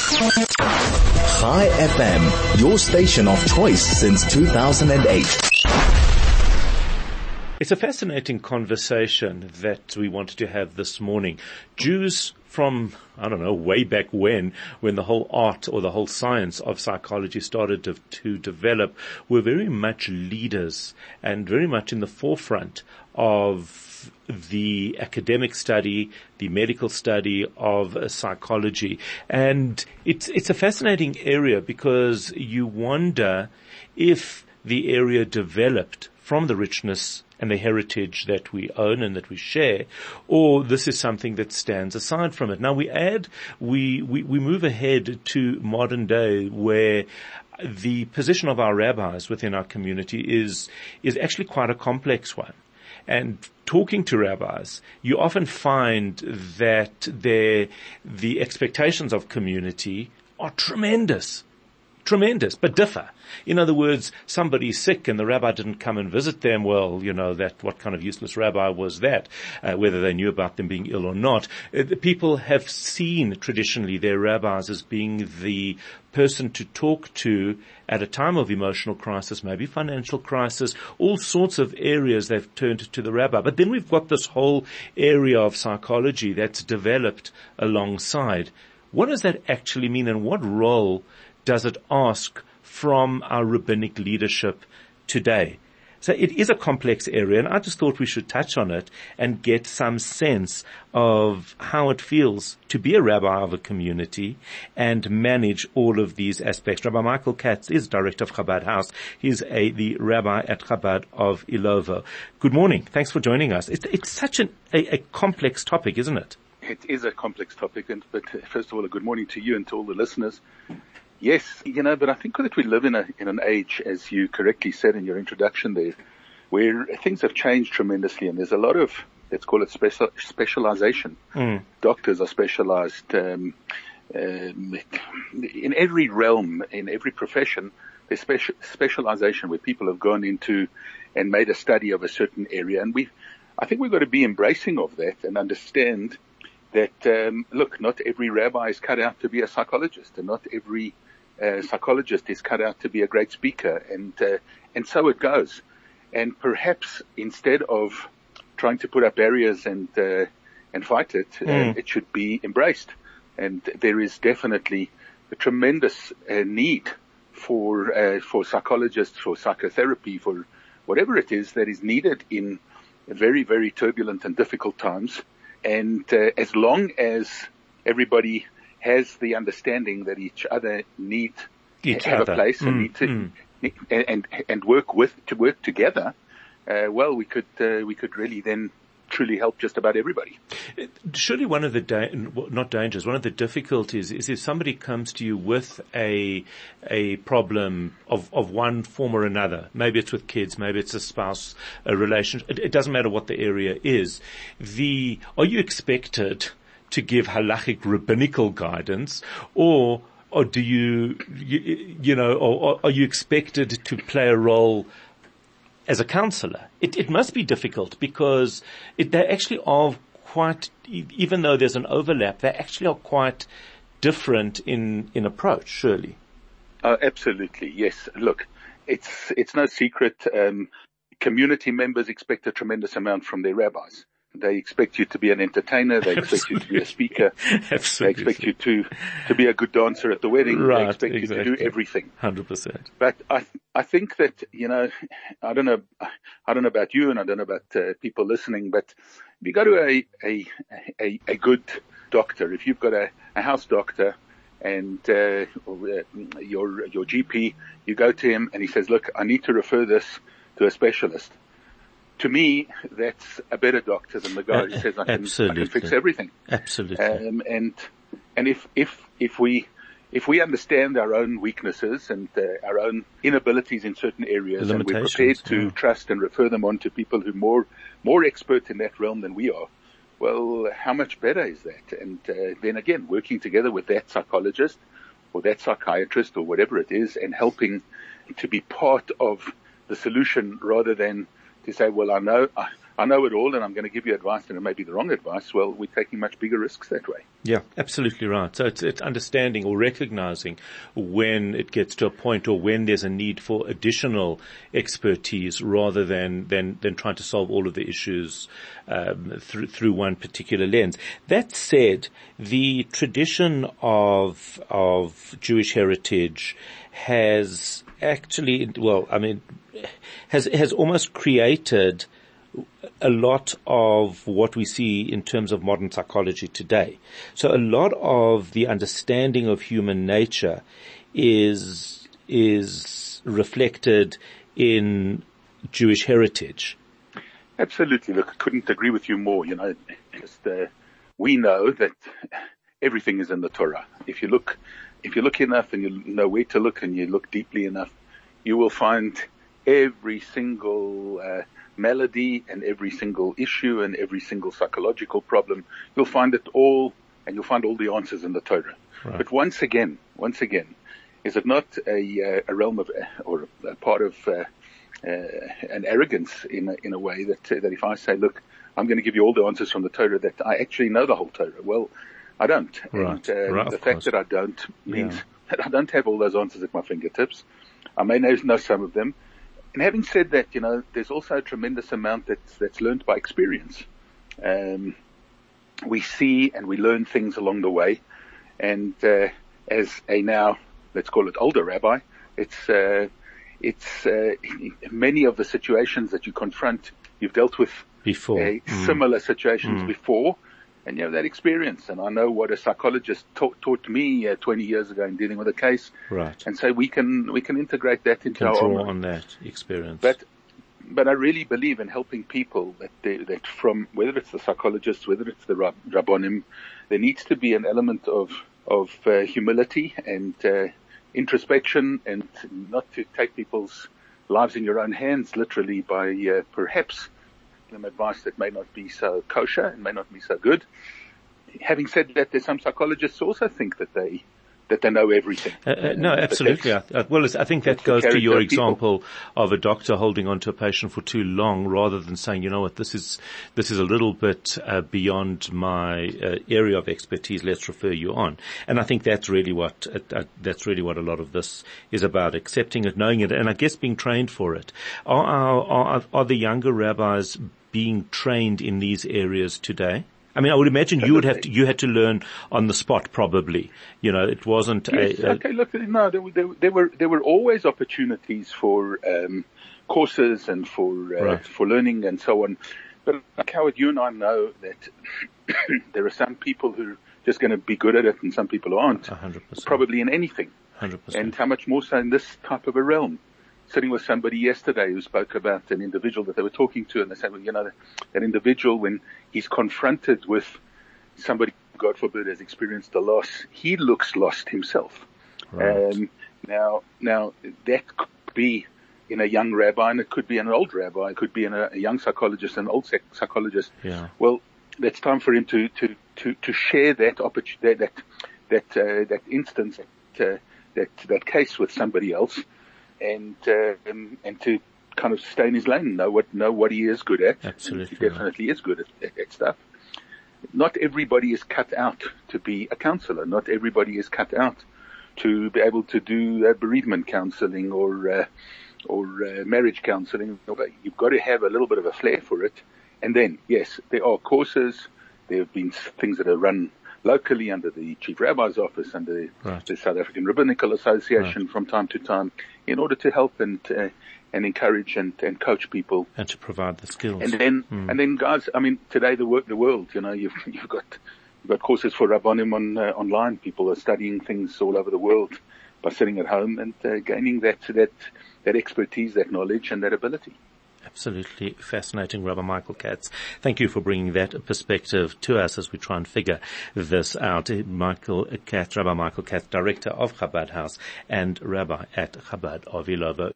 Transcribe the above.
Chai FM, your station of choice since 2008. It's a fascinating conversation that we wanted to have this morning. Jews from, way back when the whole art or the whole science of psychology started to develop, were very much leaders and very much in the forefront of the academic study, the medical study of psychology. And it's a fascinating area because you wonder if the area developed from the richness and the heritage that we own and that we share, or this is something that stands aside from it. Now we move ahead to modern day where the position of our rabbis within our community is actually quite a complex one. And talking to rabbis, you often find that the expectations of community are tremendous, but differ. In other words, somebody's sick and the rabbi didn't come and visit them. Well, what kind of useless rabbi was that? Whether they knew about them being ill or not. The people have seen traditionally their rabbis as being the person to talk to at a time of emotional crisis, maybe financial crisis, all sorts of areas they've turned to the rabbi. But then we've got this whole area of psychology that's developed alongside. What does that actually mean, and what role does it ask from our rabbinic leadership today? So it is a complex area, and I just thought we should touch on it and get some sense of how it feels to be a rabbi of a community and manage all of these aspects. Rabbi Michael Katz is director of Chabad House. He's the rabbi at Chabad of Ilovo. Good morning. Thanks for joining us. It's such a complex topic, isn't it? It is a complex topic, but first of all, a good morning to you and to all the listeners. Yes, but I think that we live in an age, as you correctly said in your introduction there, where things have changed tremendously, and there's a lot of, let's call it specialization. Doctors are specialized in every realm, in every profession. There's specialization where people have gone into and made a study of a certain area, and I think we've got to be embracing of that and understand that, not every rabbi is cut out to be a psychologist, and not every psychologist is cut out to be a great speaker, and so it goes. And perhaps instead of trying to put up barriers and fight it, it should be embraced. And there is definitely a tremendous need for psychologists, for psychotherapy, for whatever it is that is needed in very, very turbulent and difficult times. And as long as everybody has the understanding that each other need to have a place and need to and work together, we could really then truly help just about everybody. Surely one of the difficulties is if somebody comes to you with a problem of one form or another. Maybe it's with kids, maybe it's a spouse, a relationship. It doesn't matter what the area is. Are you expected to give halachic rabbinical guidance, or do or are you expected to play a role as a counselor? It must be difficult because they actually are quite, even though there's an overlap, they actually are quite different in approach, surely. Absolutely, yes. Look, it's no secret. Community members expect a tremendous amount from their rabbis. They expect you to be an entertainer. They expect you to be a speaker. Absolutely. They expect you to be a good dancer at the wedding. Right, they expect you to do everything. 100%. But I think that, I don't know about you, and I don't know about people listening, but if you go to a good doctor, if you've got a house doctor and your GP, you go to him and he says, look, I need to refer this to a specialist. To me, that's a better doctor than the guy who says I can fix everything. Absolutely. And if we understand our own weaknesses and our own inabilities in certain areas, and we're prepared to trust and refer them on to people who are more expert in that realm than we are, well, how much better is that? And then again, working together with that psychologist or that psychiatrist or whatever it is, and helping to be part of the solution rather than to say, well, I know it all and I'm going to give you advice and it may be the wrong advice, well, we're taking much bigger risks that way. Yeah, absolutely right. So it's understanding or recognizing when it gets to a point or when there's a need for additional expertise rather than trying to solve all of the issues through one particular lens. That said, the tradition of Jewish heritage has actually, has almost created a lot of what we see in terms of modern psychology today. So a lot of the understanding of human nature is reflected in Jewish heritage. Absolutely. Look, I couldn't agree with you more. We know that everything is in the Torah. If you look enough and you know where to look and you look deeply enough, you will find every single melody and every single issue and every single psychological problem. You'll find it all, and you'll find all the answers in the Torah. Right. But once again, is it not a realm of, or a part of an arrogance in a way that if I say, look, I'm going to give you all the answers from the Torah, that I actually know the whole Torah? Well, I don't. Right. And the fact that I don't means that I don't have all those answers at my fingertips. I may know some of them. And having said that, there's also a tremendous amount that's learned by experience. We see and we learn things along the way. And as a now, let's call it older rabbi, it's many of the situations that you confront, you've dealt with before, similar situations before. And you have that experience, and I know what a psychologist taught me 20 years ago in dealing with a case. Right. And so we can integrate that into our draw on that experience. But I really believe in helping people that from whether it's the psychologists, whether it's the rabbonim, there needs to be an element of humility and introspection, and not to take people's lives in your own hands, literally, by perhaps them advice that may not be so kosher and may not be so good. Having said that, there's some psychologists also think that they know everything. No, absolutely. I think that goes to your example of a doctor holding on to a patient for too long, rather than saying, you know what, this is a little bit beyond my area of expertise. Let's refer you on. And I think that's really what a lot of this is about: accepting it, knowing it, and I guess being trained for it. Are the younger rabbis being trained in these areas today? I mean, I would imagine you had to learn on the spot, probably. It wasn't okay, look, no, there were always opportunities for, courses and for learning and so on. But like Howard, you and I know that there are some people who are just going to be good at it and some people who aren't. 100%. Probably in anything. 100%. And how much more so in this type of a realm. Sitting with somebody yesterday who spoke about an individual that they were talking to, and they said, well, that individual, when he's confronted with somebody, God forbid, has experienced a loss, he looks lost himself. Right. Now that could be in a young rabbi, and it could be in an old rabbi, it could be in a young psychologist, an old psychologist. Yeah. Well, it's time for him to share that opportunity, that instance, that case with somebody else. And to kind of stay in his lane, know what he is good at. Absolutely. He definitely is good at stuff. Not everybody is cut out to be a counselor. Not everybody is cut out to be able to do bereavement counseling or marriage counseling. You've got to have a little bit of a flair for it. And then, yes, there are courses. There have been things that are run locally under the Chief Rabbi's Office, under the South African Rabbinical Association from time to time, in order to help and encourage and coach people. And to provide the skills. And then guys, I mean, today the world, you've got courses for Rabbonim online. People are studying things all over the world by sitting at home and gaining that expertise, that knowledge and that ability. Absolutely fascinating, Rabbi Michael Katz. Thank you for bringing that perspective to us as we try and figure this out. Rabbi Michael Katz, Director of Chabad House and Rabbi at Chabad of Ilovo.